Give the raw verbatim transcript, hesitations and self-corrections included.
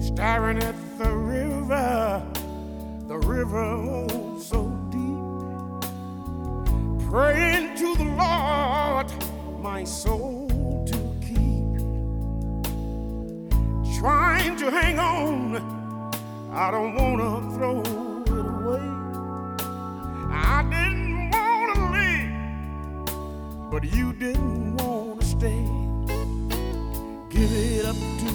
staring at the river, the river oh so deep, praying to the Lord my soul to keep, trying to hang on. I don't want to throw it away. I didn't want to leave, but you didn't want to stay. Give it up to